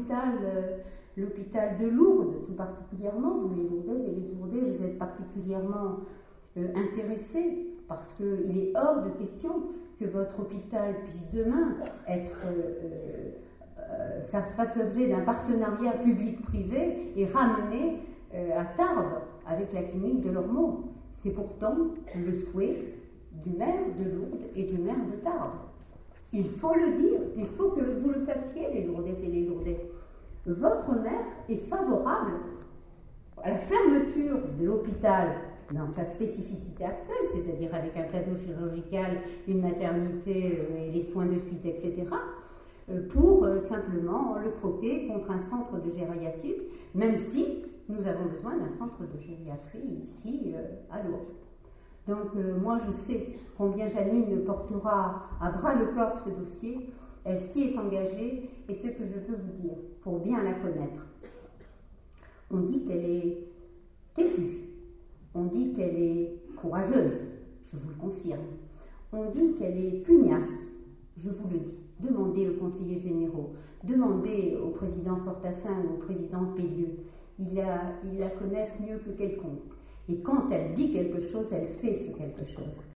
l'hôpital de Lourdes, tout particulièrement, vous les Lourdaises et les Lourdais, vous êtes particulièrement intéressés, parce qu'il est hors de question que votre hôpital puisse demain fasse l'objet d'un partenariat public-privé et ramené à Tarbes avec la clinique de Lormeau. C'est pourtant le souhait du maire de Lourdes et du maire de Tarbes. Il faut le dire, il faut que vous le sachiez, les Lourdaises et les Lourdais. Votre maire est favorable à la fermeture de l'hôpital dans sa spécificité actuelle, c'est-à-dire avec un plateau chirurgical, une maternité et les soins de suite, etc., pour simplement le troquer contre un centre de gériatrie, même si nous avons besoin d'un centre de gériatrie ici à Lourdes. Donc moi je sais combien Janine portera à bras le corps ce dossier, elle s'y est engagée, et ce que je peux vous dire, pour bien la connaître, on dit qu'elle est têtue, on dit qu'elle est courageuse, je vous le confirme, on dit qu'elle est pugnace, je vous le dis. Demandez aux conseillers généraux, demandez au président Fortassin ou au président Pellieu, ils la connaissent mieux que quelconque. Et quand elle dit quelque chose, elle fait ce quelque chose.